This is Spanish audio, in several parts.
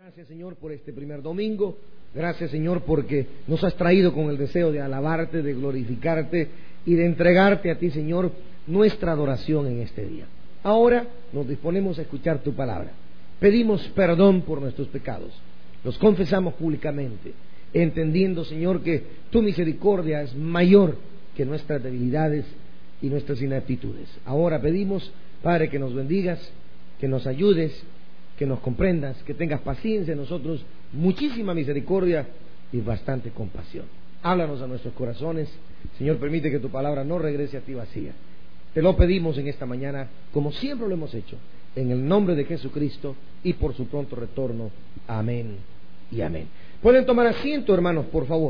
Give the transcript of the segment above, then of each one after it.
Gracias, Señor, por este primer domingo. Gracias, Señor, porque nos has traído con el deseo de alabarte, de glorificarte y de entregarte a ti, Señor, nuestra adoración en este día. Ahora nos disponemos a escuchar tu palabra. Pedimos perdón por nuestros pecados. Los confesamos públicamente, entendiendo, Señor, que tu misericordia es mayor que nuestras debilidades y nuestras inaptitudes. Ahora pedimos, Padre, que nos bendigas, que nos ayudes, que nos comprendas, que tengas paciencia en nosotros, muchísima misericordia y bastante compasión. Háblanos a nuestros corazones. Señor, permite que tu palabra no regrese a ti vacía. Te lo pedimos en esta mañana, como siempre lo hemos hecho, en el nombre de Jesucristo y por su pronto retorno. Amén y amén. Pueden tomar asiento, hermanos, por favor.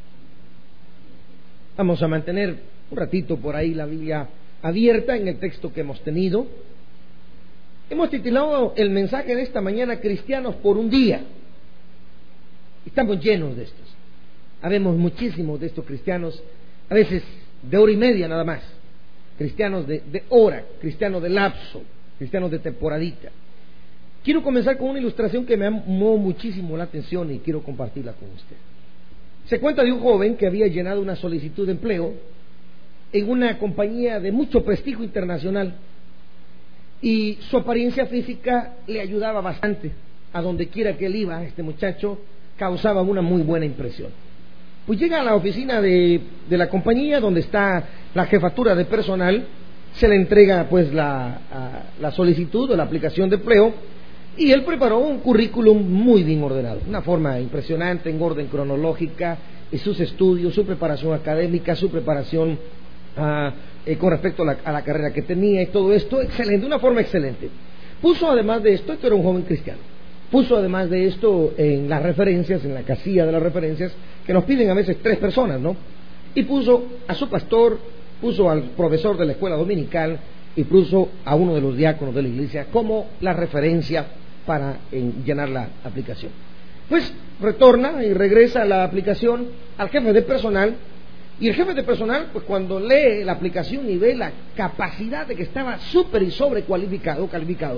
Vamos a mantener un ratito por ahí la Biblia abierta en el texto que hemos tenido. Hemos titulado el mensaje de esta mañana Cristianos por un día. Estamos llenos de estos. Habemos muchísimos de estos cristianos, a veces de hora y media nada más. Cristianos de hora, cristianos de lapso, cristianos de temporadita. Quiero comenzar con una ilustración que me llamó muchísimo la atención y quiero compartirla con usted. Se cuenta de un joven que había llenado una solicitud de empleo en una compañía de mucho prestigio internacional. Y su apariencia física le ayudaba bastante. A donde quiera que él iba, este muchacho causaba una muy buena impresión. Pues llega a la oficina de la compañía, donde está la jefatura de personal. Se le entrega pues la solicitud o la aplicación de empleo, y él preparó un currículum muy bien ordenado, una forma impresionante, en orden cronológica, sus estudios, su preparación académica, su preparación con respecto a la carrera que tenía y todo esto, excelente, una forma excelente. Puso además de esto era un joven cristiano, puso además de esto en las referencias, en la casilla de las referencias, que nos piden a veces 3 personas, ¿no? Y puso a su pastor, puso al profesor de la escuela dominical y puso a uno de los diáconos de la iglesia como la referencia para llenar la aplicación. Pues retorna y regresa la aplicación al jefe de personal. Y el jefe de personal, pues cuando lee la aplicación y ve la capacidad de que estaba súper y calificado,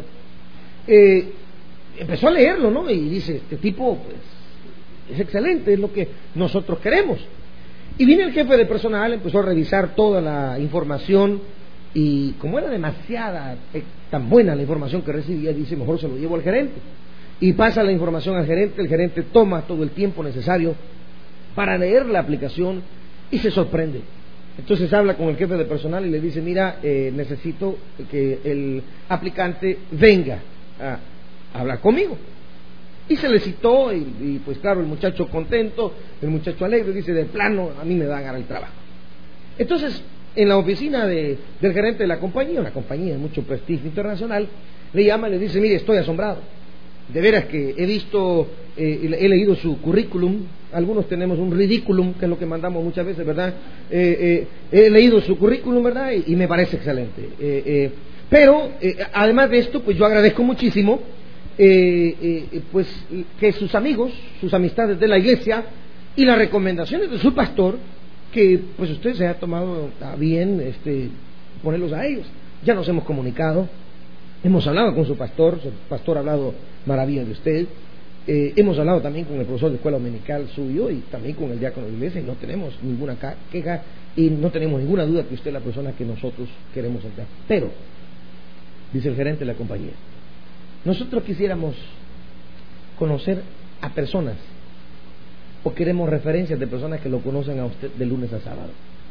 empezó a leerlo, ¿no? Y dice, este tipo, pues, es excelente, es lo que nosotros queremos. Y viene el jefe de personal, empezó a revisar toda la información, y como era demasiada, tan buena la información que recibía, dice, mejor se lo llevo al gerente. Y pasa la información al gerente, el gerente toma todo el tiempo necesario para leer la aplicación, y se sorprende. Entonces habla con el jefe de personal y le dice, mira, necesito que el aplicante venga a hablar conmigo. Y se le citó y pues claro, el muchacho contento, el muchacho alegre, dice, de plano, a mí me van a dar el trabajo. Entonces, en la oficina del gerente de la compañía, una compañía de mucho prestigio internacional, le llama y le dice, mire, estoy asombrado. De veras que he visto, he leído su currículum. Algunos tenemos un ridiculum, que es lo que mandamos muchas veces, ¿verdad? He leído su currículum, ¿verdad? Y me parece excelente. Pero, además de esto, pues yo agradezco muchísimo, pues que sus amigos, sus amistades de la iglesia y las recomendaciones de su pastor, que pues usted se ha tomado a bien ponerlos a ellos. Ya nos hemos comunicado, hemos hablado con su pastor ha hablado maravillas de usted. Hemos hablado también con el profesor de escuela dominical suyo y también con el diácono de la iglesia, y no tenemos ninguna queja y no tenemos ninguna duda que usted es la persona que nosotros queremos entrar. Pero, dice el gerente de la compañía, nosotros quisiéramos conocer a personas, o queremos referencias de personas que lo conocen a usted de lunes a sábado.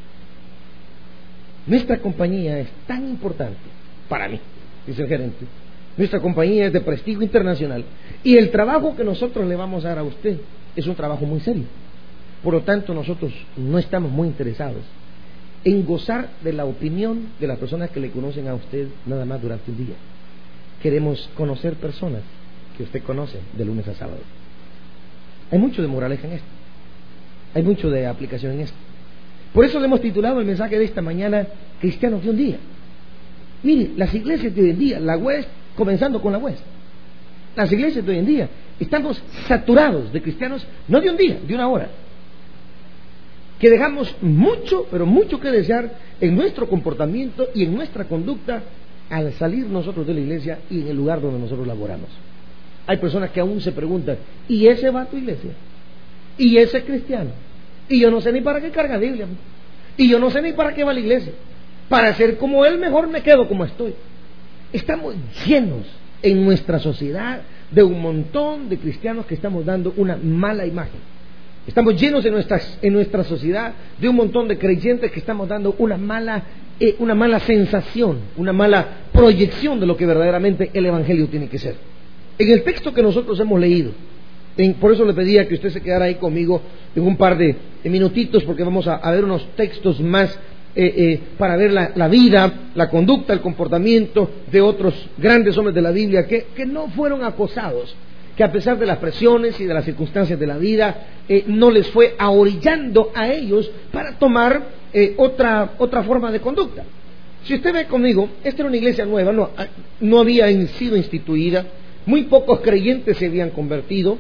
Nuestra compañía es tan importante para mí, dice el gerente. Nuestra compañía es de prestigio internacional y el trabajo que nosotros le vamos a dar a usted es un trabajo muy serio. Por lo tanto, nosotros no estamos muy interesados en gozar de la opinión de las personas que le conocen a usted nada más durante un día. Queremos conocer personas que usted conoce de lunes a sábado. Hay mucho de moraleja en esto, hay mucho de aplicación en esto. Por eso le hemos titulado el mensaje de esta mañana Cristianos de un día. Mire, las iglesias de hoy en día, la West, comenzando con la West, las iglesias de hoy en día estamos saturados de cristianos, no de un día, de una hora, que dejamos mucho, pero mucho que desear en nuestro comportamiento y en nuestra conducta al salir nosotros de la iglesia y en el lugar donde nosotros laboramos. hay personas que aún se preguntan, ¿y ese va a tu iglesia? ¿Y ese es cristiano? Y yo no sé ni para qué carga Biblia. Y yo no sé ni para qué va a la iglesia. Para ser como él, mejor me quedo como estoy. Estamos llenos en nuestra sociedad de un montón de cristianos que estamos dando una mala imagen. Estamos llenos en nuestra sociedad de un montón de creyentes que estamos dando una mala sensación, una mala proyección de lo que verdaderamente el Evangelio tiene que ser. En el texto que nosotros hemos leído, por eso le pedía que usted se quedara ahí conmigo en un par de minutitos, porque vamos a ver unos textos más para ver la vida, la conducta, el comportamiento de otros grandes hombres de la Biblia que no fueron acosados, que a pesar de las presiones y de las circunstancias de la vida, no les fue ahorillando a ellos para tomar otra forma de conducta. Si usted ve conmigo, esta era una iglesia nueva, no había sido instituida, muy pocos creyentes se habían convertido.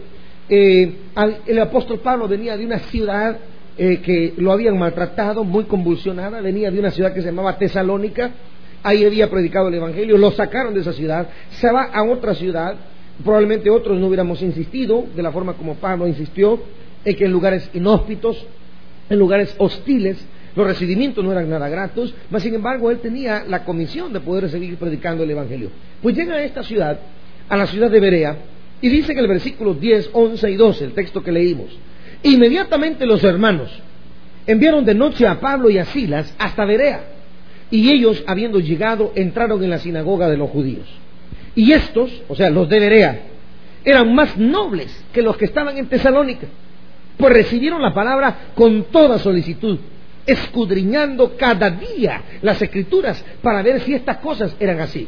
El apóstol Pablo venía de una ciudad que lo habían maltratado, muy convulsionada, venía de una ciudad que se llamaba Tesalónica, ahí había predicado el Evangelio, lo sacaron de esa ciudad, se va a otra ciudad, probablemente otros no hubiéramos insistido de la forma como Pablo insistió, en que en lugares inhóspitos, en lugares hostiles, los recibimientos no eran nada gratos, mas sin embargo él tenía la comisión de poder seguir predicando el Evangelio. Pues llega a esta ciudad, a la ciudad de Berea, y dice en el versículo 10, 11 y 12, el texto que leímos: inmediatamente los hermanos enviaron de noche a Pablo y a Silas hasta Berea, y ellos, habiendo llegado, entraron en la sinagoga de los judíos. Y estos, o sea, los de Berea, eran más nobles que los que estaban en Tesalónica, pues recibieron la palabra con toda solicitud, escudriñando cada día las Escrituras para ver si estas cosas eran así.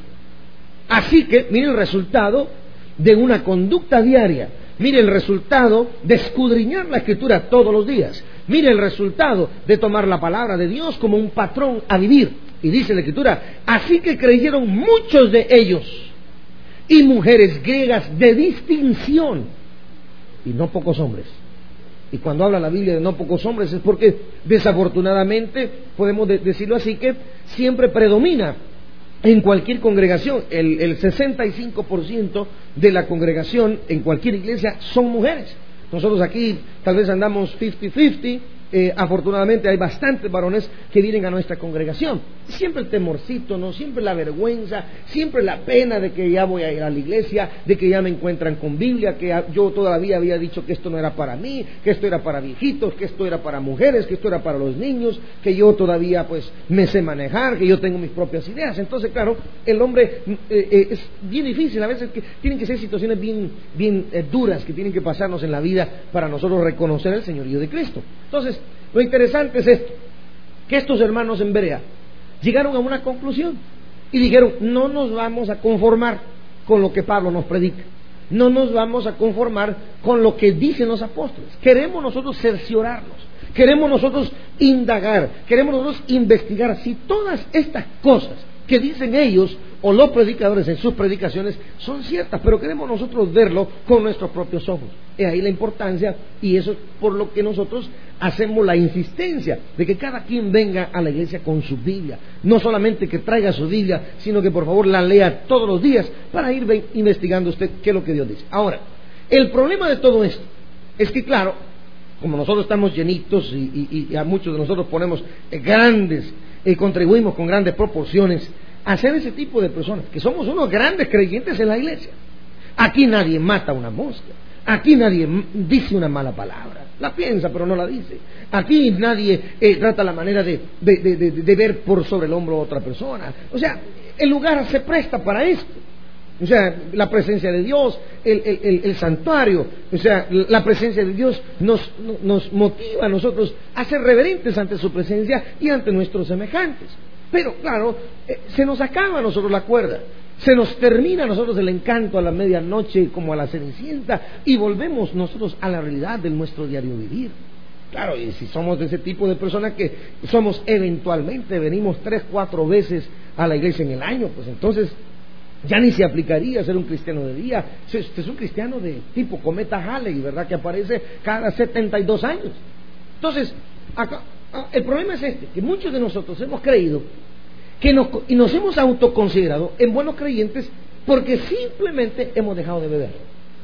Así que, mire el resultado de una conducta diaria, mire el resultado de escudriñar la Escritura todos los días, mire el resultado de tomar la palabra de Dios como un patrón a vivir. Y dice la Escritura: así que creyeron muchos de ellos, y mujeres griegas de distinción, y no pocos hombres. Y cuando habla la Biblia de no pocos hombres es porque desafortunadamente, podemos decirlo así, que siempre predomina en cualquier congregación, el 65% de la congregación en cualquier iglesia son mujeres. Nosotros aquí tal vez andamos 50-50, afortunadamente hay bastantes varones que vienen a nuestra congregación. Siempre el temorcito, ¿no? Siempre la vergüenza, siempre la pena de que ya voy a ir a la iglesia, de que ya me encuentran con Biblia, que yo todavía había dicho que esto no era para mí, que esto era para viejitos, que esto era para mujeres, que esto era para los niños, que yo todavía pues me sé manejar, que yo tengo mis propias ideas. Entonces, claro, el hombre es bien difícil, a veces que tienen que ser situaciones bien duras que tienen que pasarnos en la vida para nosotros reconocer el señorío de Cristo. Entonces, lo interesante es esto, que estos hermanos en Berea llegaron a una conclusión y dijeron: no nos vamos a conformar con lo que Pablo nos predica, no nos vamos a conformar con lo que dicen los apóstoles, queremos nosotros cerciorarnos, queremos nosotros indagar, queremos nosotros investigar si todas estas cosas que dicen ellos o los predicadores en sus predicaciones son ciertas, pero queremos nosotros verlo con nuestros propios ojos. Es ahí la importancia, y eso es por lo que nosotros hacemos la insistencia de que cada quien venga a la iglesia con su Biblia, no solamente que traiga su Biblia, sino que por favor la lea todos los días para ir investigando usted qué es lo que Dios dice. Ahora, el problema de todo esto es que, claro, como nosotros estamos llenitos y a muchos de nosotros ponemos grandes, contribuimos con grandes proporciones a ser ese tipo de personas, que somos unos grandes creyentes en la iglesia. Aquí nadie mata una mosca, aquí nadie dice una mala palabra, la piensa pero no la dice, aquí nadie trata la manera de ver por sobre el hombro a otra persona. O sea, el lugar se presta para esto. O sea, la presencia de Dios, el santuario, o sea, la presencia de Dios nos motiva a nosotros a ser reverentes ante su presencia y ante nuestros semejantes. Pero claro, se nos acaba a nosotros la cuerda, se nos termina a nosotros el encanto a la medianoche como a la Cenicienta, y volvemos nosotros a la realidad de nuestro diario vivir. Claro, y si somos de ese tipo de personas que somos eventualmente, venimos 3-4 veces a la iglesia en el año, pues entonces ya ni se aplicaría ser un cristiano de día. Usted es un cristiano de tipo cometa Halley, ¿verdad? Que aparece cada 72 años. Entonces, acá, el problema es este, que muchos de nosotros hemos creído y nos hemos autoconsiderado en buenos creyentes porque simplemente hemos dejado de beber.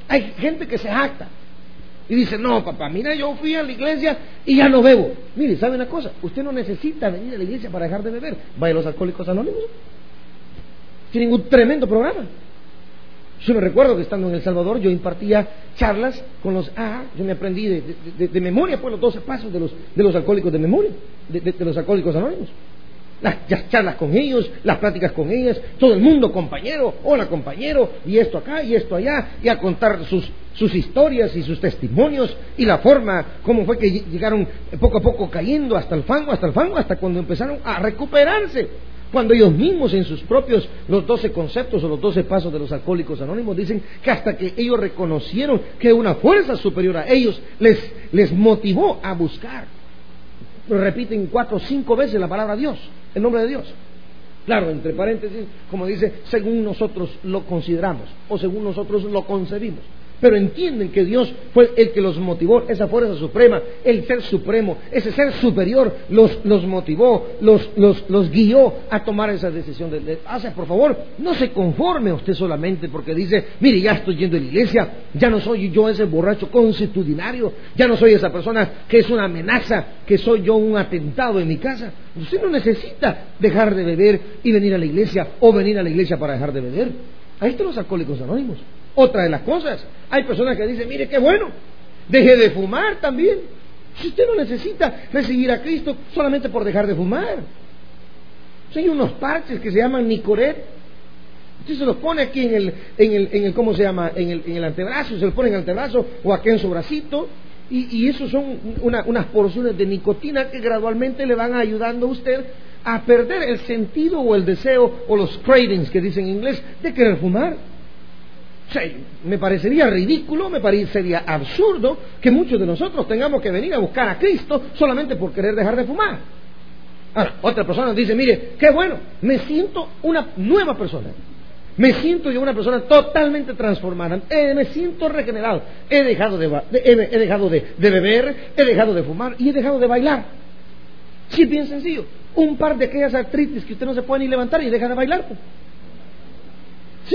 Hay gente que se jacta y dice, no, papá, mira, yo fui a la iglesia y ya no bebo. Mire, ¿sabe una cosa? Usted no necesita venir a la iglesia para dejar de beber. Vaya a los Alcohólicos Anónimos. Tienen un tremendo programa. Yo me recuerdo que estando en El Salvador yo impartía charlas con los AA. Yo me aprendí de memoria pues los 12 pasos de los alcohólicos de memoria, de los Alcohólicos Anónimos. Las charlas con ellos, las pláticas con ellas, todo el mundo, compañero, hola compañero, y esto acá y esto allá, y a contar sus historias y sus testimonios y la forma, cómo fue que llegaron poco a poco cayendo hasta el fango, hasta cuando empezaron a recuperarse. Cuando ellos mismos en sus propios, los 12 conceptos o los 12 pasos de los Alcohólicos Anónimos dicen que hasta que ellos reconocieron que una fuerza superior a ellos les motivó a buscar. Repiten 4 o 5 veces la palabra Dios, el nombre de Dios. Claro, entre paréntesis, como dice, según nosotros lo consideramos o según nosotros lo concebimos. Pero entienden que Dios fue el que los motivó, esa fuerza suprema, el ser supremo, ese ser superior los motivó, los guió a tomar esa decisión. Por favor, no se conforme usted solamente porque dice, mire, ya estoy yendo a la iglesia, ya no soy yo ese borracho consuetudinario, ya no soy esa persona que es una amenaza, que soy yo un atentado en mi casa. Usted no necesita dejar de beber y venir a la iglesia o venir a la iglesia para dejar de beber. Ahí están los Alcohólicos Anónimos. Otra de las cosas, hay personas que dicen, mire qué bueno, deje de fumar también. Si usted no necesita recibir a Cristo solamente por dejar de fumar. Hay unos parches que se llaman Nicoret. Usted se los pone aquí en el ¿cómo se llama? En el antebrazo, se los pone en el antebrazo o aquí en su bracito. Y esos son unas porciones de nicotina que gradualmente le van ayudando a usted a perder el sentido o el deseo o los cravings que dicen en inglés de querer fumar. O sea, me parecería ridículo, me parecería absurdo que muchos de nosotros tengamos que venir a buscar a Cristo solamente por querer dejar de fumar. Ahora, otra persona dice, mire, qué bueno, me siento una nueva persona. Me siento yo una persona totalmente transformada, me siento regenerado. He dejado de beber, he dejado de fumar y he dejado de bailar. Sí, es bien sencillo. Un par de aquellas artritis que usted no se puede ni levantar y deja de bailar. Pues. Sí.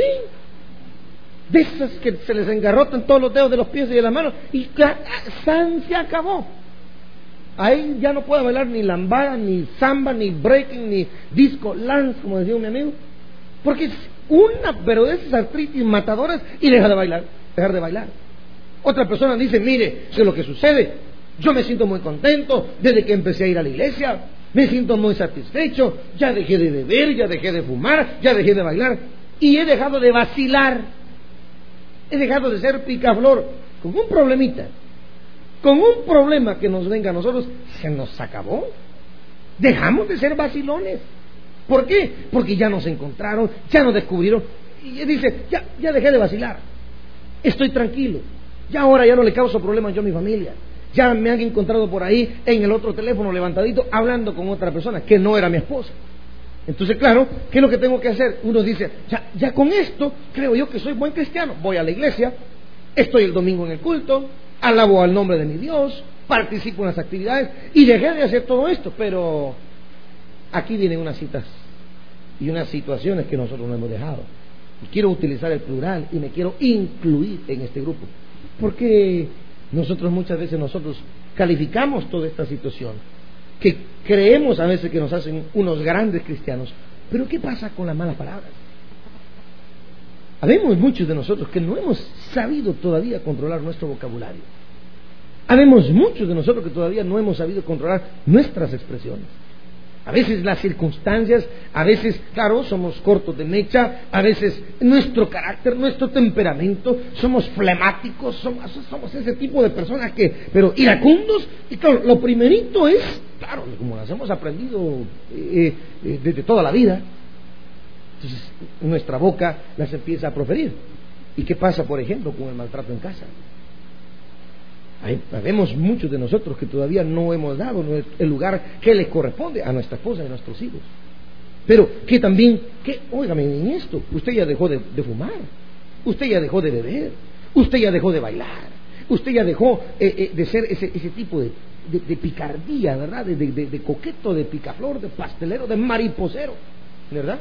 De esas que se les engarrotan todos los dedos de los pies y de las manos y se acabó. Ahí ya no puede bailar ni lambada, ni samba, ni breaking, ni disco lance, como decía mi amigo, porque es pero de esas artritis matadoras y dejar de bailar. Otra persona dice, mire, sé lo que sucede, yo me siento muy contento desde que empecé a ir a la iglesia, me siento muy satisfecho, ya dejé de beber, ya dejé de fumar, ya dejé de bailar y he dejado de vacilar. He dejado de ser picaflor con un problemita, con un problema que nos venga a nosotros, se nos acabó. Dejamos de ser vacilones. ¿Por qué? Porque ya nos encontraron, ya nos descubrieron. Y dice, ya dejé de vacilar. Estoy tranquilo. Ya ahora ya no le causo problemas yo a mi familia. Ya me han encontrado por ahí en el otro teléfono levantadito hablando con otra persona que no era mi esposa. Entonces, claro, ¿qué es lo que tengo que hacer? Uno dice, ya con esto creo yo que soy buen cristiano. Voy a la iglesia, estoy el domingo en el culto, alabo al nombre de mi Dios, participo en las actividades y dejé de hacer todo esto. Pero aquí vienen unas citas y unas situaciones que nosotros no hemos dejado. Y quiero utilizar el plural y me quiero incluir en este grupo. Porque muchas veces nosotros calificamos toda esta situación, que creemos a veces que nos hacen unos grandes cristianos. Pero ¿qué pasa con las malas palabras? Habemos muchos de nosotros que no hemos sabido todavía controlar nuestro vocabulario. Habemos muchos de nosotros que todavía no hemos sabido controlar nuestras expresiones. A veces las circunstancias, a veces, claro, somos cortos de mecha, a veces nuestro carácter, nuestro temperamento, somos flemáticos, somos ese tipo de personas pero iracundos. Y claro, lo primerito es, claro, como las hemos aprendido desde toda la vida, entonces nuestra boca las empieza a proferir. ¿Y qué pasa, por ejemplo, con el maltrato en casa? Vemos muchos de nosotros que todavía no hemos dado el lugar que les corresponde a nuestra esposa y a nuestros hijos. Pero que también, óigame, en esto, usted ya dejó de fumar, usted ya dejó de beber, usted ya dejó de bailar, usted ya dejó de ser ese tipo de picardía, ¿verdad? De coqueto, de picaflor, de pastelero, de mariposero, ¿verdad?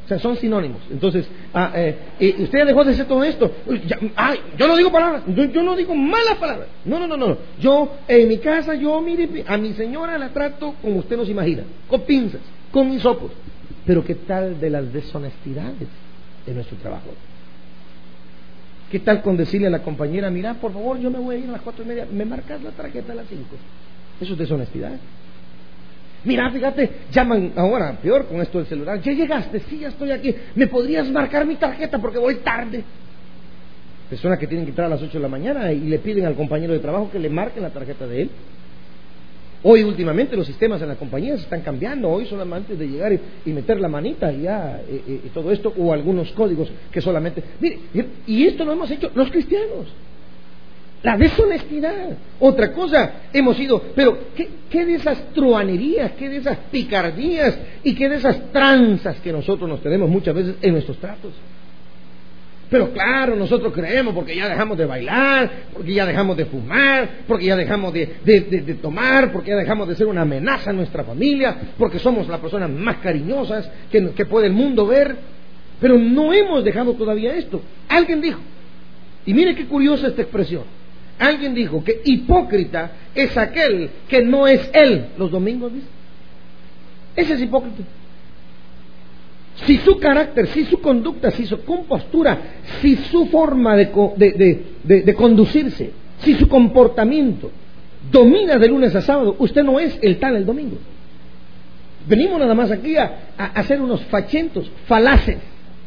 O sea, son sinónimos. Entonces, usted ya dejó de hacer todo esto. Yo no digo palabras, yo no digo malas palabras. No. Yo, en mi casa, mire, a mi señora la trato como usted nos imagina, con pinzas, con hisopos. Pero ¿qué tal de las deshonestidades de nuestro trabajo? ¿Qué tal con decirle a la compañera, mira, por favor, yo me voy a ir a las 4:30, me marcas la tarjeta a las 5? Eso es deshonestidad. Mira, fíjate, llaman ahora, peor con esto del celular. ¿Ya llegaste? Sí, ya estoy aquí. ¿Me podrías marcar mi tarjeta porque voy tarde? Personas que tienen que entrar a las 8 de la mañana y le piden al compañero de trabajo que le marquen la tarjeta de él. Hoy últimamente los sistemas en las compañías están cambiando. Hoy solamente de llegar y meter la manita y ya y todo esto, o algunos códigos que solamente... Mire, y esto lo hemos hecho los cristianos. La deshonestidad. Otra cosa hemos ido, pero ¿qué de esas truanerías, qué de esas picardías y qué de esas tranzas que nosotros nos tenemos muchas veces en nuestros tratos? Pero claro, nosotros creemos porque ya dejamos de bailar, porque ya dejamos de fumar, porque ya dejamos de tomar, porque ya dejamos de ser una amenaza a nuestra familia, porque somos las personas más cariñosas que puede el mundo ver. Pero no hemos dejado todavía esto. Alguien dijo, y mire qué curiosa esta expresión, alguien dijo que hipócrita es aquel que no es él los domingos, dice. Ese es hipócrita. Si su carácter, si su conducta, si su compostura, si su forma de conducirse, si su comportamiento domina de lunes a sábado, usted no es el tal el domingo. Venimos nada más aquí a hacer unos fachentos, falaces.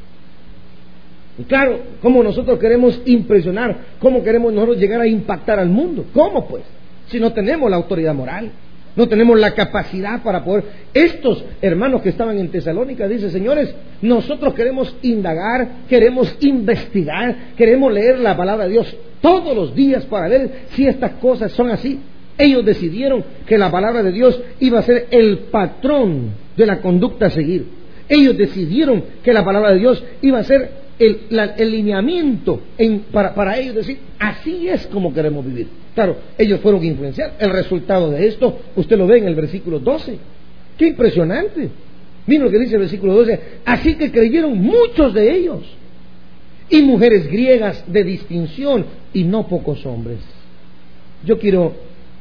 Y claro, ¿cómo nosotros queremos impresionar? ¿Cómo queremos nosotros llegar a impactar al mundo? ¿Cómo pues? Si no tenemos la autoridad moral, no tenemos la capacidad para poder... Estos hermanos que estaban en Tesalónica dicen, señores, nosotros queremos indagar, queremos investigar, queremos leer la palabra de Dios todos los días para ver si estas cosas son así. Ellos decidieron que la palabra de Dios iba a ser el patrón de la conducta a seguir. Ellos decidieron que la palabra de Dios iba a ser el lineamiento para ellos decir, así es como queremos vivir. Claro, ellos fueron influenciados. El resultado de esto, usted lo ve en el versículo 12. ¡Qué impresionante! Miren lo que dice el versículo 12. Así que creyeron muchos de ellos, y mujeres griegas de distinción, y no pocos hombres. Yo quiero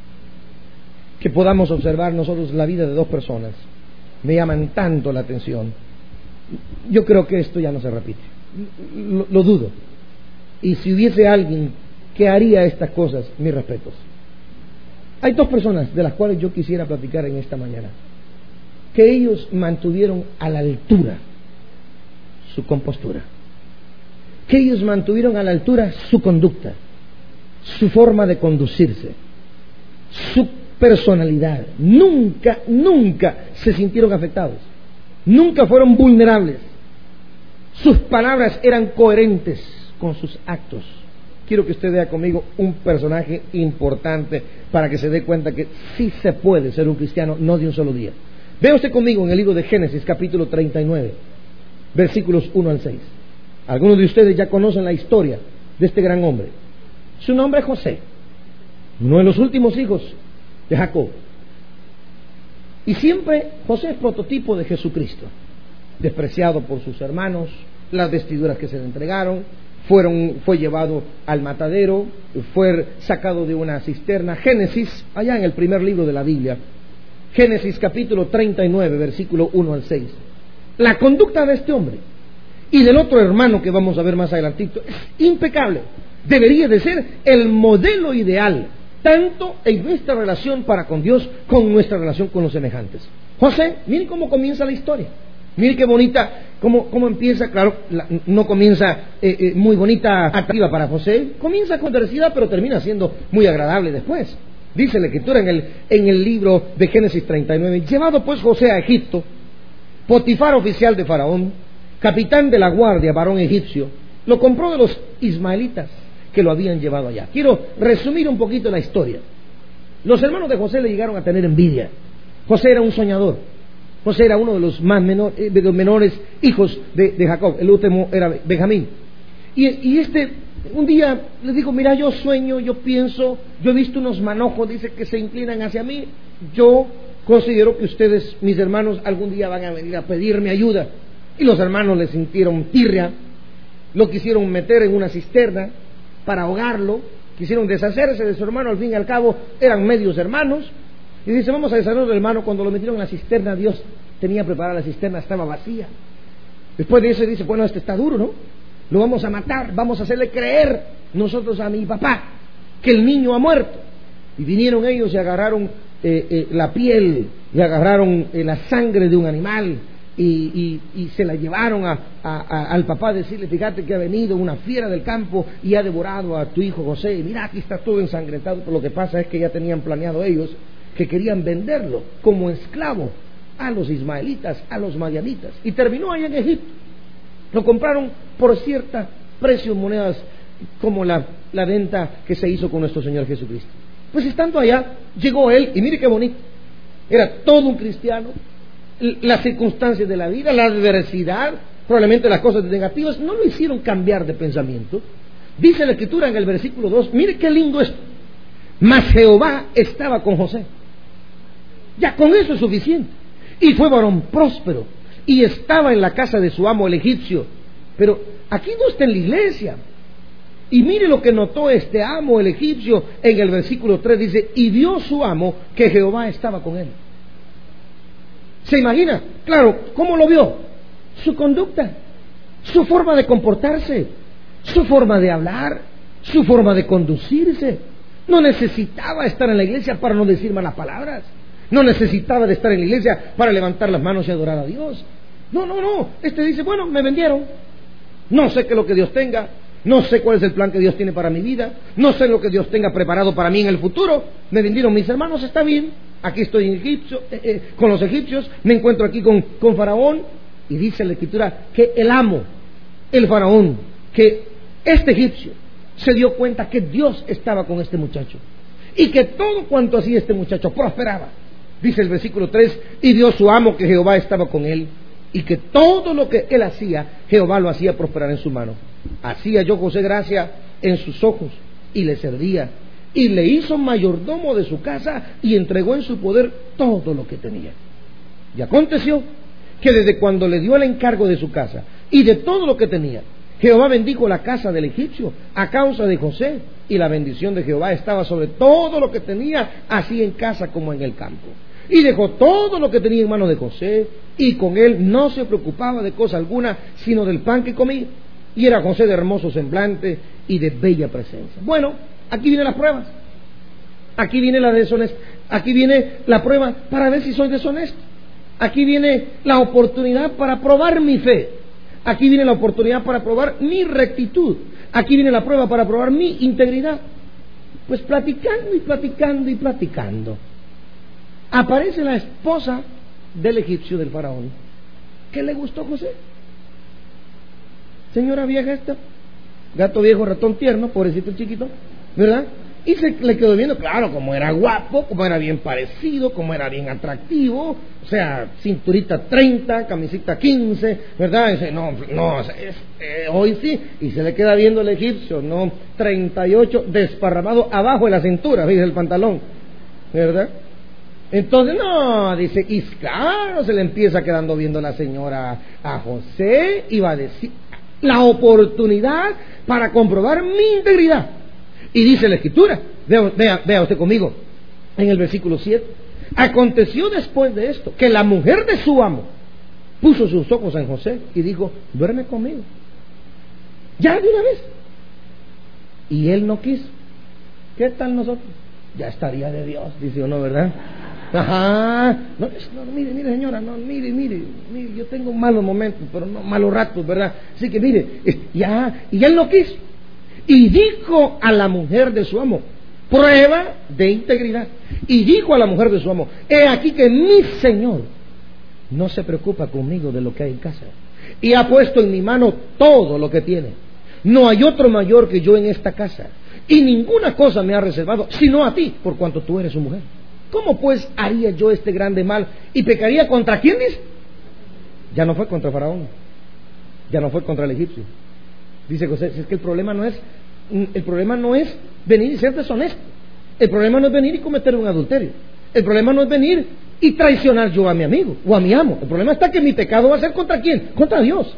que podamos observar nosotros la vida de dos personas. Me llaman tanto la atención. Yo creo que esto ya no se repite. Lo dudo. Y si hubiese alguien que haría estas cosas, mis respetos. Hay dos personas de las cuales yo quisiera platicar en esta mañana, que ellos mantuvieron a la altura su compostura, que ellos mantuvieron a la altura su conducta, su forma de conducirse, su personalidad. Nunca se sintieron afectados, nunca fueron vulnerables. Sus palabras eran coherentes con sus actos. Quiero que usted vea conmigo un personaje importante para que se dé cuenta que sí se puede ser un cristiano, no de un solo día. Vea usted conmigo en el libro de Génesis, capítulo 39, versículos 1 al 6. Algunos de ustedes ya conocen la historia de este gran hombre. Su nombre es José, uno de los últimos hijos de Jacob. Y siempre José es prototipo de Jesucristo, despreciado por sus hermanos, las vestiduras que se le entregaron, fue llevado al matadero, fue sacado de una cisterna. Génesis, allá en el primer libro de la Biblia, Génesis capítulo 39, versículo 1 al 6. La conducta de este hombre y del otro hermano que vamos a ver más adelantito es impecable. Debería de ser el modelo ideal, tanto en nuestra relación para con Dios, como en nuestra relación con los semejantes. José, miren cómo comienza la historia. Mire qué bonita, cómo empieza. Claro, no comienza muy bonita, atractiva para José. Comienza con adversidad, pero termina siendo muy agradable después. Dice la Escritura en el libro de Génesis 39. Llevado pues José a Egipto, Potifar, oficial de Faraón, capitán de la guardia, varón egipcio, lo compró de los ismaelitas que lo habían llevado allá. Quiero resumir un poquito la historia. Los hermanos de José le llegaron a tener envidia. José era un soñador. José era uno de los menores hijos de Jacob. El último era Benjamín. Y un día les dijo, mira, yo sueño, yo pienso, yo he visto unos manojos, dice, que se inclinan hacia mí. Yo considero que ustedes, mis hermanos, algún día van a venir a pedirme ayuda. Y los hermanos le sintieron tirria, lo quisieron meter en una cisterna para ahogarlo, quisieron deshacerse de su hermano, al fin y al cabo eran medios hermanos. Y dice, vamos a deshacernos del hermano. Cuando lo metieron en la cisterna, Dios tenía preparada la cisterna, estaba vacía. Después de eso dice, bueno, este está duro, ¿no? Lo vamos a matar, vamos a hacerle creer nosotros a mi papá que el niño ha muerto. Y vinieron ellos y agarraron la piel y agarraron la sangre de un animal y se la llevaron al papá a decirle, fíjate que ha venido una fiera del campo y ha devorado a tu hijo José, y mira, aquí está todo ensangrentado. Pero lo que pasa es que ya tenían planeado ellos que querían venderlo como esclavo a los ismaelitas, a los madianitas, y terminó allá en Egipto. Lo compraron por cierta precio en monedas, como la venta que se hizo con nuestro Señor Jesucristo. Pues estando allá, llegó él, y mire qué bonito, era todo un cristiano. Las circunstancias de la vida, la adversidad, probablemente las cosas negativas, no lo hicieron cambiar de pensamiento. Dice la Escritura en el versículo 2, mire qué lindo esto: mas Jehová estaba con José. Ya con eso es suficiente. Y fue varón próspero, y estaba en la casa de su amo el egipcio. Pero aquí no está en la iglesia. Y mire lo que notó este amo, el egipcio, en el versículo 3, dice, y vio su amo que Jehová estaba con él. ¿Se imagina? Claro, ¿cómo lo vio? Su conducta, su forma de comportarse, su forma de hablar, su forma de conducirse. No necesitaba estar en la iglesia para no decir malas palabras. No necesitaba de estar en la iglesia para levantar las manos y adorar a Dios. No. Este dice, bueno, me vendieron. No sé qué es lo que Dios tenga. No sé cuál es el plan que Dios tiene para mi vida. No sé lo que Dios tenga preparado para mí en el futuro. Me vendieron mis hermanos, está bien. Aquí estoy en Egipto, con los egipcios. Me encuentro aquí con Faraón. Y dice la Escritura que el amo, el Faraón, que este egipcio se dio cuenta que Dios estaba con este muchacho. Y que todo cuanto hacía este muchacho prosperaba. Dice el versículo 3, y vio su amo que Jehová estaba con él, y que todo lo que él hacía, Jehová lo hacía prosperar en su mano. Hacía yo José gracia en sus ojos, y le servía, y le hizo mayordomo de su casa, y entregó en su poder todo lo que tenía. Y aconteció que desde cuando le dio el encargo de su casa, y de todo lo que tenía, Jehová bendijo la casa del egipcio a causa de José, y la bendición de Jehová estaba sobre todo lo que tenía, así en casa como en el campo. Y dejó todo lo que tenía en manos de José, y con él no se preocupaba de cosa alguna, sino del pan que comía. Y era José de hermoso semblante y de bella presencia. Bueno, aquí vienen las pruebas. Aquí viene aquí viene la prueba para ver si soy deshonesto. Aquí viene la oportunidad para probar mi fe. Aquí viene la oportunidad para probar mi rectitud. Aquí viene la prueba para probar mi integridad. Pues platicando y platicando y platicando, aparece la esposa del egipcio, del faraón. ¿Qué le gustó a José? Señora vieja esta, gato viejo, ratón tierno, pobrecito el chiquito, ¿verdad? Y se le quedó viendo, claro, como era guapo, como era bien parecido, como era bien atractivo, o sea, cinturita 30, camisita 15, ¿verdad? Y dice, hoy sí, y se le queda viendo el egipcio, 38, desparramado abajo de la cintura, ¿veis el pantalón? ¿Verdad? Entonces, dice, y claro, se le empieza quedando viendo la señora a José, y va a decir, la oportunidad para comprobar mi integridad. Y dice la Escritura, vea usted conmigo, en el versículo 7, aconteció después de esto, que la mujer de su amo puso sus ojos en José y dijo, duerme conmigo, ya de una vez. Y él no quiso. ¿Qué tal nosotros? Ya estaría de Dios, dice uno, ¿verdad? Ajá, mire señora, mire, yo tengo malos momentos, pero no malos ratos, ¿verdad? Así que mire, y él no quiso. Y dijo a la mujer de su amo, prueba de integridad, y dijo a la mujer de su amo, he aquí que mi señor no se preocupa conmigo de lo que hay en casa, y ha puesto en mi mano todo lo que tiene. No hay otro mayor que yo en esta casa, y ninguna cosa me ha reservado, sino a ti, por cuanto tú eres su mujer. ¿Cómo pues haría yo este grande mal? ¿Y pecaría contra quién dice? Ya no fue contra Faraón, ya no fue contra el egipcio. Dice José, es que el problema no es venir y ser deshonesto. El problema no es venir y cometer un adulterio. El problema no es venir y traicionar yo a mi amigo o a mi amo. El problema está que mi pecado va a ser ¿contra quién? Contra Dios.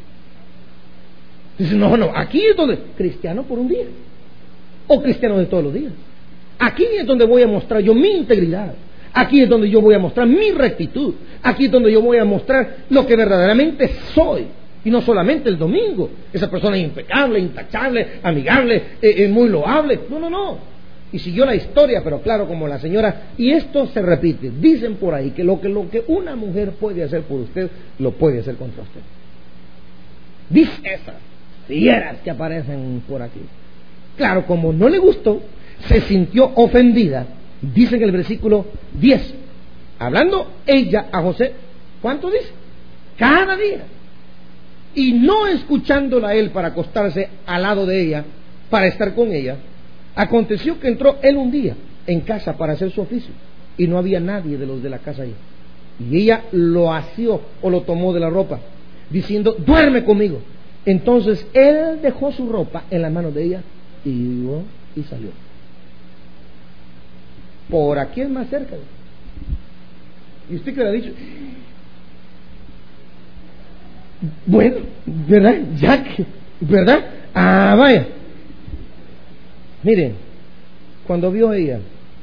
Dice, no, aquí es donde, cristiano por un día, o cristiano de todos los días. Aquí es donde voy a mostrar yo mi integridad. Aquí es donde yo voy a mostrar mi rectitud. Aquí es donde yo voy a mostrar lo que verdaderamente soy. Y no solamente el domingo. Esa persona es impecable, intachable, amigable, muy loable. No. Y siguió la historia, pero claro, como la señora. Y esto se repite. Dicen por ahí que lo que una mujer puede hacer por usted, lo puede hacer contra usted. Dice esas fieras que aparecen por aquí. Claro, como no le gustó, se sintió ofendida. Dice en el versículo 10, hablando ella a José, ¿cuánto dice? Cada día. Y no escuchándola a él para acostarse al lado de ella, para estar con ella, aconteció que entró él un día en casa para hacer su oficio, y no había nadie de los de la casa ahí. Y ella lo asió o lo tomó de la ropa, diciendo, duerme conmigo. Entonces él dejó su ropa en las manos de ella y salió. Por aquí es más cerca. ¿Y usted qué le ha dicho? Bueno, ¿verdad? Ya que, ¿verdad? Vaya. Miren, cuando vio ella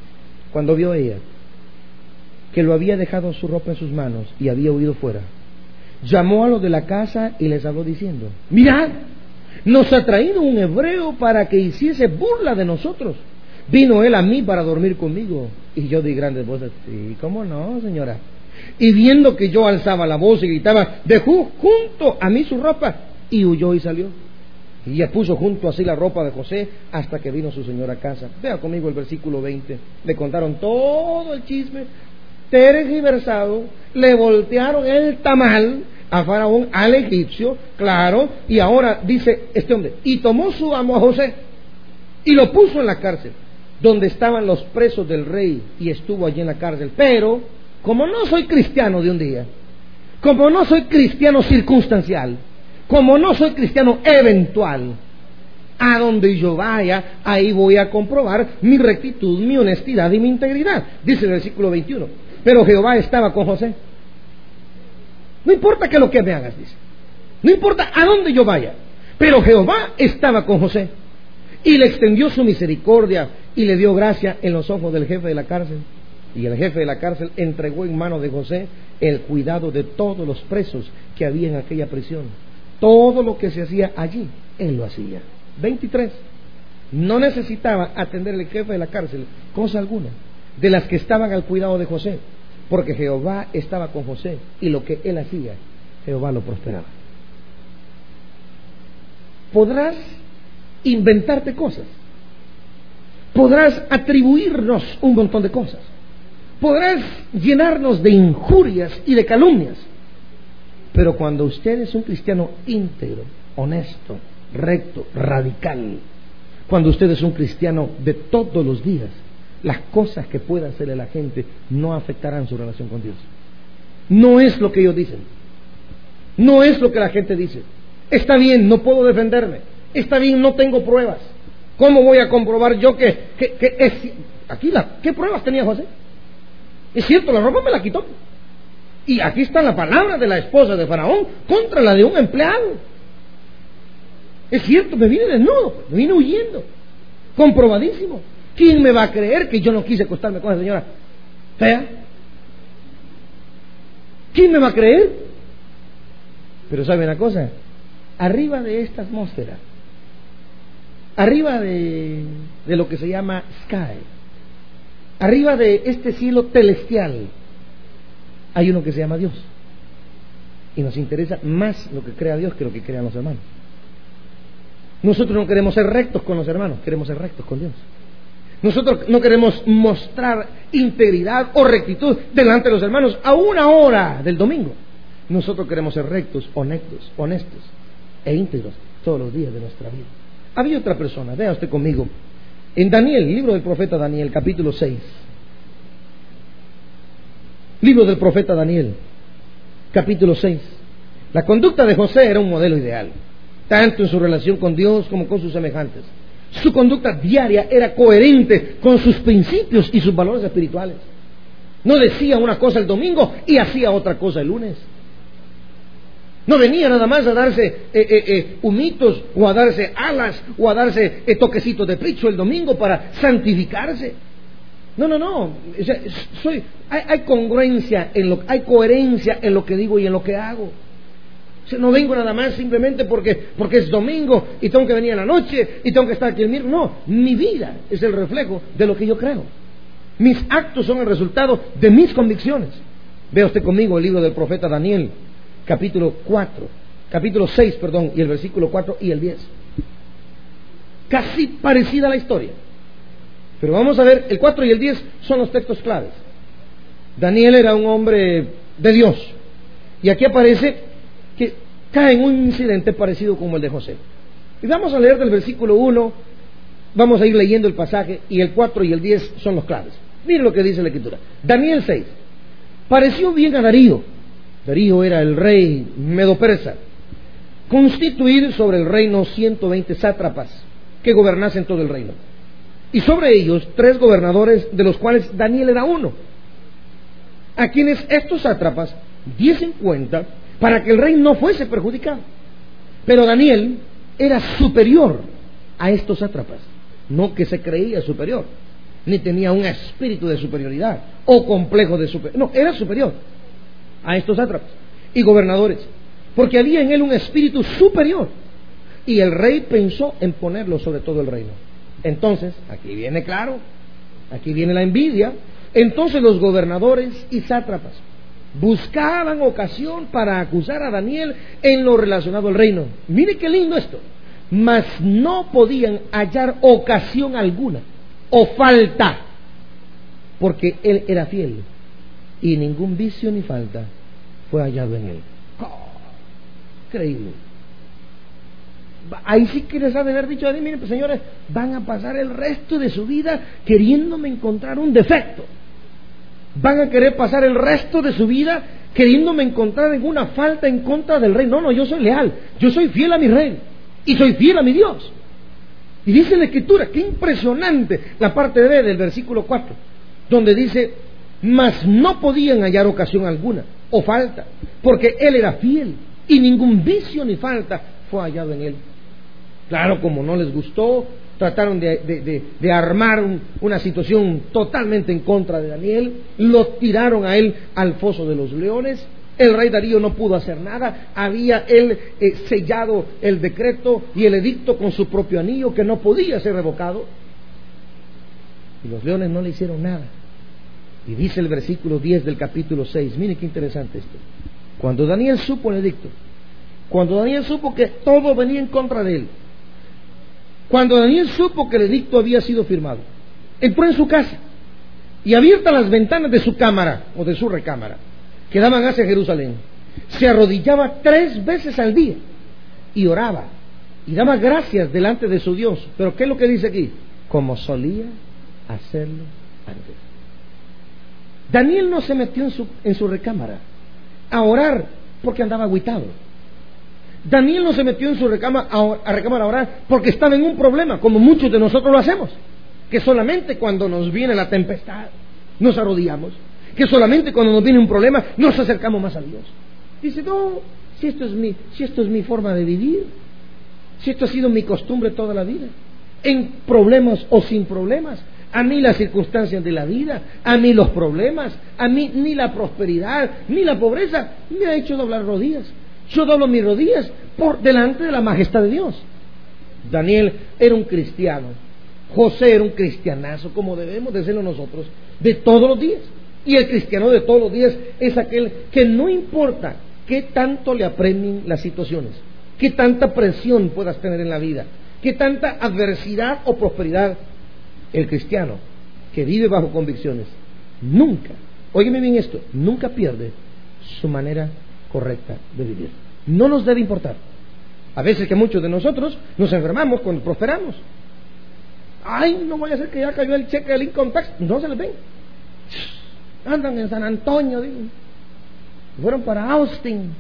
que lo había dejado su ropa en sus manos y había huido fuera, llamó a los de la casa y les habló diciendo, mirad, nos ha traído un hebreo para que hiciese burla de nosotros. Vino él a mí para dormir conmigo. Y yo di grandes voces, sí, ¿cómo no, señora? Y viendo que yo alzaba la voz y gritaba, dejó junto a mí su ropa, y huyó y salió. Y ella puso junto así la ropa de José hasta que vino su señor a casa. Vea conmigo el versículo 20. Le contaron todo el chisme, tergiversado, le voltearon el tamal a Faraón, al egipcio, claro, y ahora dice este hombre, y tomó su amo a José y lo puso en la cárcel, donde estaban los presos del rey, y estuvo allí en la cárcel. Pero, como no soy cristiano de un día, como no soy cristiano circunstancial, como no soy cristiano eventual, a donde yo vaya, ahí voy a comprobar mi rectitud, mi honestidad y mi integridad. Dice el versículo 21, pero Jehová estaba con José. No importa que lo que me hagas, dice, no importa a dónde yo vaya, pero Jehová estaba con José, y le extendió su misericordia y le dio gracia en los ojos del jefe de la cárcel. Y el jefe de la cárcel entregó en manos de José el cuidado de todos los presos que había en aquella prisión. Todo lo que se hacía allí, él lo hacía. 23. No necesitaba atender el jefe de la cárcel cosa alguna de las que estaban al cuidado de José, porque Jehová estaba con José, y lo que él hacía, Jehová lo prosperaba. Podrás inventarte cosas, podrás atribuirnos un montón de cosas, podrás llenarnos de injurias y de calumnias, pero cuando usted es un cristiano íntegro, honesto, recto, radical, cuando usted es un cristiano de todos los días, las cosas que pueda hacerle la gente no afectarán su relación con Dios. No es lo que ellos dicen, no es lo que la gente dice. Está bien, no puedo defenderme, está bien, no tengo pruebas. ¿Cómo voy a comprobar yo que es aquí qué pruebas tenía José? Es cierto, la ropa me la quitó, y aquí está la palabra de la esposa de Faraón contra la de un empleado. Es cierto, me vine desnudo, me vine huyendo, comprobadísimo. ¿Quién me va a creer que yo no quise acostarme con esa señora fea? ¿Quién me va a creer? Pero ¿sabe una cosa? Arriba de esta atmósfera, arriba de lo que se llama sky, arriba de este cielo celestial, hay uno que se llama Dios, y nos interesa más lo que crea Dios que lo que crean los hermanos. Nosotros no queremos ser rectos con los hermanos, queremos ser rectos con Dios. Nosotros no queremos mostrar integridad o rectitud delante de los hermanos a una hora del domingo. Nosotros queremos ser rectos, honestos e íntegros todos los días de nuestra vida. Había otra persona, vea usted conmigo, en Daniel, libro del profeta Daniel, capítulo 6. Libro del profeta Daniel, capítulo 6. La conducta de José era un modelo ideal, tanto en su relación con Dios como con sus semejantes. Su conducta diaria era coherente con sus principios y sus valores espirituales. No decía una cosa el domingo y hacía otra cosa el lunes. No venía nada más a darse humitos o a darse alas o a darse toquecitos de pecho el domingo para santificarse. No. O sea, hay congruencia hay coherencia en lo que digo y en lo que hago. O sea, no vengo nada más simplemente porque es domingo y tengo que venir en la noche y tengo que estar aquí el miércoles. No, mi vida es el reflejo de lo que yo creo. Mis actos son el resultado de mis convicciones. Vea usted conmigo el libro del profeta Daniel, capítulo 6, y el versículo 4 y el 10. Casi parecida la historia. Pero vamos a ver, el 4 y el 10 son los textos claves. Daniel era un hombre de Dios. Y aquí aparece que cae en un incidente parecido como el de José. Y vamos a leer del versículo 1, vamos a ir leyendo el pasaje, y el 4 y el 10 son los claves. Miren lo que dice la Escritura. Daniel 6. Pareció bien a Darío. Darío era el rey medo-persa, constituir sobre el reino 120 sátrapas que gobernasen todo el reino, y sobre ellos 3 gobernadores, de los cuales Daniel era uno, a quienes estos sátrapas diesen cuenta para que el rey no fuese perjudicado. Pero Daniel era superior a estos sátrapas, no que se creía superior, ni tenía un espíritu de superioridad o complejo de superioridad, no, era superior a estos sátrapas y gobernadores, porque había en él un espíritu superior, y el rey pensó en ponerlo sobre todo el reino. Entonces, aquí viene claro, aquí viene la envidia. Entonces los gobernadores y sátrapas buscaban ocasión para acusar a Daniel en lo relacionado al reino. Mire qué lindo esto. Mas no podían hallar ocasión alguna o falta, porque él era fiel y ningún vicio ni falta fue hallado en él. Increíble. Ahí sí que les ha de haber dicho a mí, miren, pues señores, van a pasar el resto de su vida queriéndome encontrar un defecto. Van a querer pasar el resto de su vida queriéndome encontrar en una falta en contra del rey. No, yo soy leal, yo soy fiel a mi rey y soy fiel a mi Dios. Y dice la Escritura, qué impresionante, la parte B del versículo 4, donde dice: mas no podían hallar ocasión alguna o falta, porque él era fiel y ningún vicio ni falta fue hallado en él. Claro, como no les gustó, trataron de armar una situación totalmente en contra de Daniel, lo tiraron a él al foso de los leones. El rey Darío no pudo hacer nada, había él sellado el decreto y el edicto con su propio anillo, que no podía ser revocado, y los leones no le hicieron nada. Y dice el versículo 10 del capítulo 6, mire qué interesante esto: cuando Daniel supo el edicto, cuando Daniel supo que todo venía en contra de él, cuando Daniel supo que el edicto había sido firmado, entró en su casa y, abiertas las ventanas de su cámara o de su recámara que daban hacia Jerusalén, se arrodillaba 3 veces al día y oraba y daba gracias delante de su Dios. Pero ¿qué es lo que dice aquí? Como solía hacerlo antes. Daniel no se metió en su recámara a orar porque andaba agüitado. Daniel no se metió en su recámara a orar porque estaba en un problema, como muchos de nosotros lo hacemos, que solamente cuando nos viene la tempestad nos arrodillamos, que solamente cuando nos viene un problema nos acercamos más a Dios. Dice: no, si esto es mi forma de vivir, si esto ha sido mi costumbre toda la vida, en problemas o sin problemas, a mí las circunstancias de la vida, a mí los problemas, a mí ni la prosperidad ni la pobreza me ha hecho doblar rodillas. Yo doblo mis rodillas por delante de la majestad de Dios. Daniel era un cristiano, José era un cristianazo, como debemos de serlo nosotros de todos los días. Y el cristiano de todos los días es aquel que no importa qué tanto le apremien las situaciones, qué tanta presión puedas tener en la vida, qué tanta adversidad o prosperidad, el cristiano que vive bajo convicciones nunca, óigame bien esto, nunca pierde su manera correcta de vivir. No nos debe importar. A veces que muchos de nosotros nos enfermamos cuando prosperamos. Ay, no vaya a ser que ya cayó el cheque del income tax. No se les ven. Andan en San Antonio, digo. Fueron para Austin.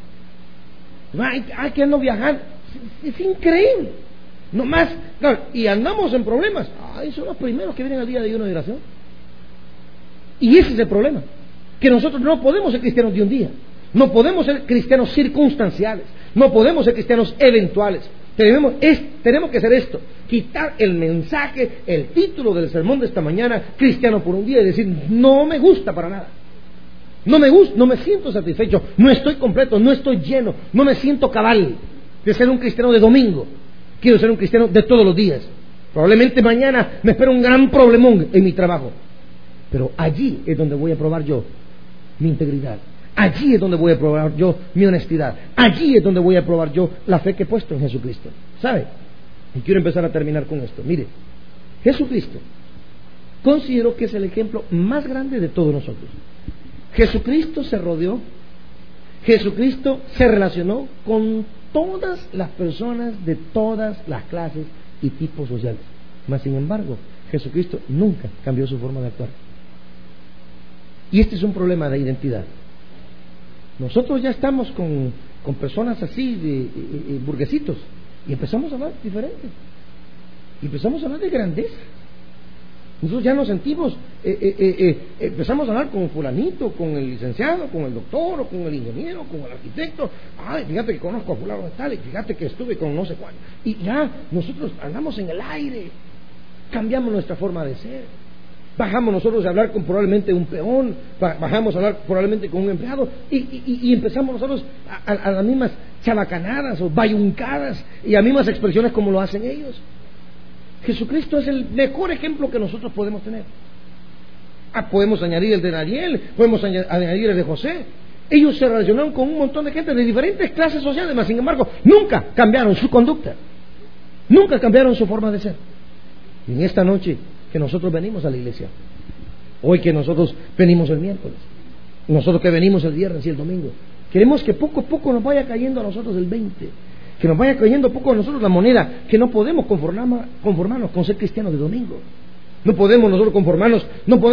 Hay que no viajar. Es increíble. No más, claro, y andamos en problemas. Ay, son los primeros que vienen al día de ayuno de oración. Y ese es el problema. que nosotros no podemos ser cristianos de un día, no podemos ser cristianos circunstanciales, no podemos ser cristianos eventuales. Tenemos que hacer esto, quitar el mensaje, el título del sermón de esta mañana, cristiano por un día, y decir, no me gusta para nada. No me gusta, no me siento satisfecho, no estoy completo, no estoy lleno, no me siento cabal de ser un cristiano de domingo. Quiero ser un cristiano de todos los días. Probablemente mañana me espera un gran problemón en mi trabajo, pero allí es donde voy a probar yo mi integridad. Allí es donde voy a probar yo mi honestidad. Allí es donde voy a probar yo la fe que he puesto en Jesucristo. ¿Sabe? Y quiero empezar a terminar con esto. Mire, Jesucristo considero que es el ejemplo más grande de todos nosotros. Jesucristo se rodeó, Jesucristo se relacionó con todas las personas de todas las clases y tipos sociales. Mas sin embargo, Jesucristo nunca cambió su forma de actuar. Y este es un problema de identidad. Nosotros ya estamos con personas así, de burguesitos, y empezamos a hablar diferente, y empezamos a hablar de grandeza. Nosotros ya nos sentimos, empezamos a hablar con fulanito, con el licenciado, con el doctor, o con el ingeniero, con el arquitecto. Ay, fíjate que conozco a fulano de tal, y fíjate que estuve con no sé cuál. Y ya nosotros andamos en el aire, cambiamos nuestra forma de ser. Bajamos nosotros a hablar con probablemente un peón, bajamos a hablar probablemente con un empleado, y empezamos nosotros a las mismas chabacanadas o bayuncadas y a mismas expresiones como lo hacen ellos. Jesucristo es el mejor ejemplo que nosotros podemos tener. Podemos añadir el de Daniel, podemos añadir el de José. Ellos se relacionaron con un montón de gente de diferentes clases sociales, mas sin embargo nunca cambiaron su conducta, nunca cambiaron su forma de ser. Y en esta noche que nosotros venimos a la iglesia, hoy que nosotros venimos el miércoles, nosotros que venimos el viernes y el domingo, queremos que poco a poco nos vaya cayendo a nosotros el 20, que nos vaya cayendo poco a nosotros la moneda, que no podemos conformarnos con ser cristianos de domingo. No podemos nosotros conformarnos,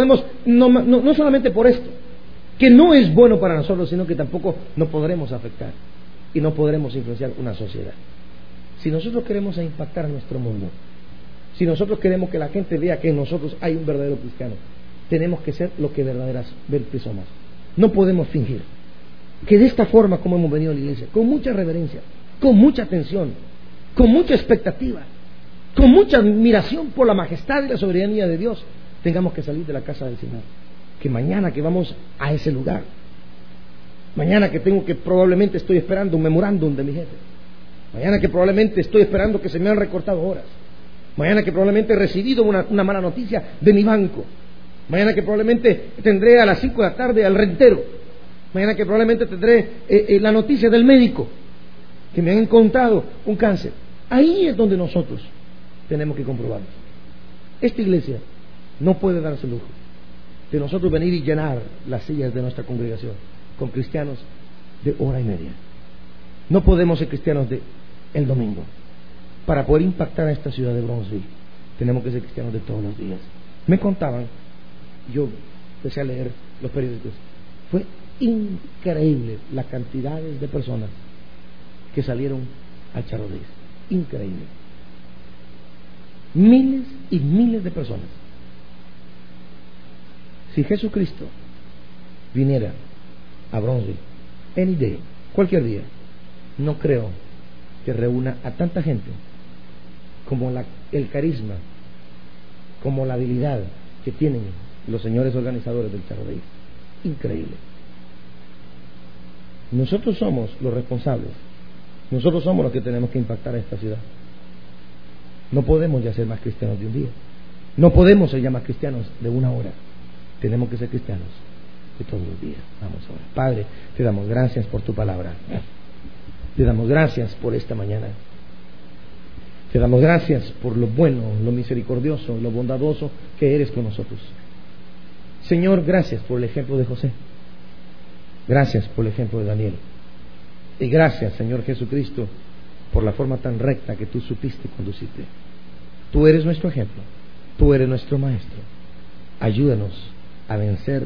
no solamente por esto, que no es bueno para nosotros, sino que tampoco nos podremos afectar y no podremos influenciar una sociedad. Si nosotros queremos impactar a nuestro mundo, si nosotros queremos que la gente vea que en nosotros hay un verdadero cristiano, tenemos que ser lo que verdaderamente somos. No podemos fingir. Que de esta forma como hemos venido a la iglesia, con mucha reverencia, con mucha atención, con mucha expectativa, con mucha admiración por la majestad y la soberanía de Dios, tengamos que salir de la casa del Señor. Que mañana que vamos a ese lugar, mañana que probablemente estoy esperando un memorándum de mi jefe, mañana que probablemente estoy esperando que se me han recortado horas, mañana que probablemente he recibido una mala noticia de mi banco, mañana que probablemente tendré a las 5 de la tarde al rentero, mañana que probablemente tendré la noticia del médico que me han encontrado un cáncer. Ahí es donde nosotros tenemos que comprobarlo. Esta iglesia no puede darse el lujo de nosotros venir y llenar las sillas de nuestra congregación con cristianos de hora y media. No podemos ser cristianos de el domingo. Para poder impactar a esta ciudad de Bronzeville, tenemos que ser cristianos de todos los días. Me contaban, yo empecé a leer los periódicos, fue increíble la cantidad de personas que salieron al Charodés. Increíble. Miles y miles de personas. Si Jesucristo viniera a Bronzeville, any day, cualquier día, no creo que reúna a tanta gente como el carisma, como la habilidad que tienen los señores organizadores del Charodés. Increíble. Nosotros somos los responsables, nosotros somos los que tenemos que impactar a esta ciudad. No podemos ya ser más cristianos de un día, no podemos ser ya más cristianos de una hora, tenemos que ser cristianos de todos los días. Vamos ahora. Padre, te damos gracias por tu palabra, te damos gracias por esta mañana, te damos gracias por lo bueno, lo misericordioso, lo bondadoso que eres con nosotros. Señor, gracias por el ejemplo de José, gracias por el ejemplo de Daniel, y gracias, Señor Jesucristo, por la forma tan recta que tú supiste conducirte. Tú eres nuestro ejemplo, tú eres nuestro maestro. Ayúdanos a vencer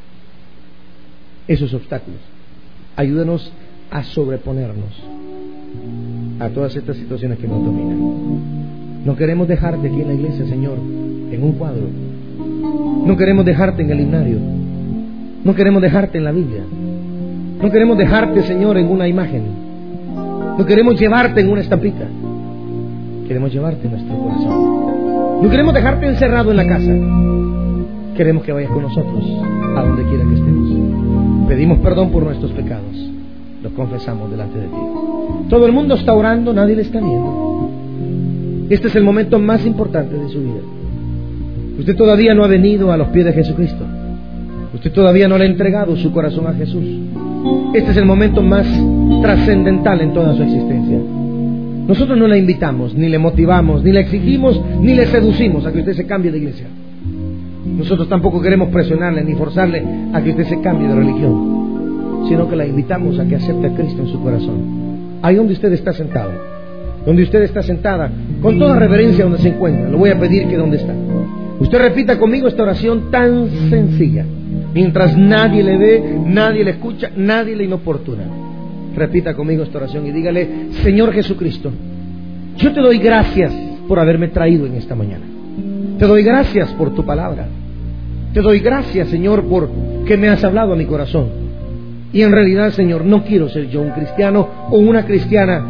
esos obstáculos, ayúdanos a sobreponernos a todas estas situaciones que nos dominan. No queremos dejarte aquí en la iglesia, Señor, en un cuadro, no queremos dejarte en el himnario, No queremos dejarte en la Biblia. No queremos dejarte, Señor, en una imagen. No queremos llevarte en una estampita. Queremos llevarte en nuestro corazón. No queremos dejarte encerrado en la casa. Queremos que vayas con nosotros a donde quiera que estemos. Pedimos perdón por nuestros pecados. Los confesamos delante de ti. Todo el mundo está orando, nadie le está viendo. Este es el momento más importante de su vida. Usted todavía no ha venido a los pies de Jesucristo. Usted todavía no le ha entregado su corazón a Jesús. Este es el momento más trascendental en toda su existencia. Nosotros no la invitamos, ni le motivamos, ni le exigimos, ni le seducimos a que usted se cambie de iglesia. Nosotros tampoco queremos presionarle ni forzarle a que usted se cambie de religión, sino que la invitamos a que acepte a Cristo en su corazón. Ahí donde usted está sentado, donde usted está sentada, con toda reverencia donde se encuentra, le voy a pedir que donde está, usted repita conmigo esta oración tan sencilla. Mientras nadie le ve, nadie le escucha, nadie le inoportuna. Repita conmigo esta oración y dígale: Señor Jesucristo, yo te doy gracias por haberme traído en esta mañana. Te doy gracias por tu palabra. Te doy gracias, Señor, por que me has hablado a mi corazón. Y en realidad, Señor, no quiero ser yo un cristiano o una cristiana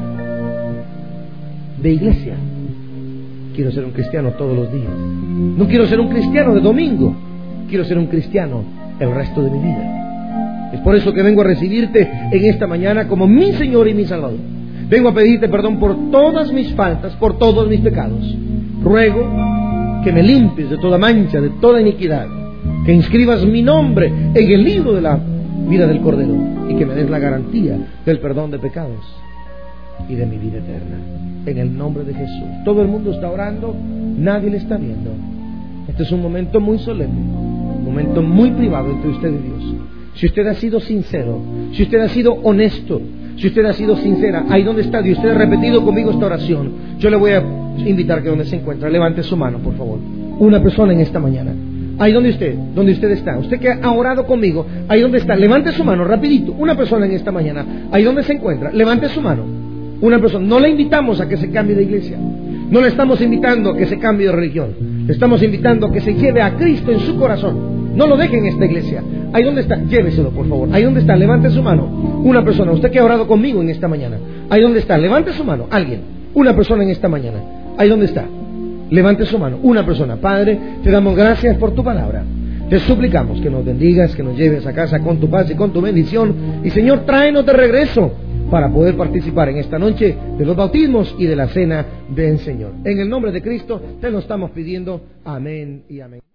de iglesia. Quiero ser un cristiano todos los días. No quiero ser un cristiano de domingo. Quiero ser un cristiano el resto de mi vida. Es por eso que vengo a recibirte en esta mañana como mi Señor y mi Salvador. Vengo a pedirte perdón por todas mis faltas, por todos mis pecados. Ruego que me limpies de toda mancha, de toda iniquidad, que inscribas mi nombre en el libro de la vida del Cordero y que me des la garantía del perdón de pecados y de mi vida eterna. En el nombre de Jesús. Todo el mundo está orando, nadie le está viendo. Este es un momento muy solemne, un momento muy privado entre usted y Dios. Si usted ha sido sincero, si usted ha sido honesto, si usted ha sido sincera, ahí donde está, y usted ha repetido conmigo esta oración, yo le voy a invitar que donde se encuentra, levante su mano, por favor. Una persona en esta mañana, ahí donde usted está, usted que ha orado conmigo, ahí donde está, levante su mano, rapidito. Una persona en esta mañana, ahí donde se encuentra, levante su mano. Una persona. No le invitamos a que se cambie de iglesia. No le estamos invitando a que se cambie de religión. Le estamos invitando a que se lleve a Cristo en su corazón. No lo deje en esta iglesia. Ahí donde está, lléveselo, por favor. Ahí donde está, levante su mano. Una persona, usted que ha orado conmigo en esta mañana. Ahí donde está, levante su mano. Alguien, una persona en esta mañana. Ahí donde está, levante su mano. Una persona. Padre, te damos gracias por tu palabra. Te suplicamos que nos bendigas, que nos lleves a casa con tu paz y con tu bendición. Y Señor, tráenos de regreso para poder participar en esta noche de los bautismos y de la cena del Señor. En el nombre de Cristo te lo estamos pidiendo. Amén y amén.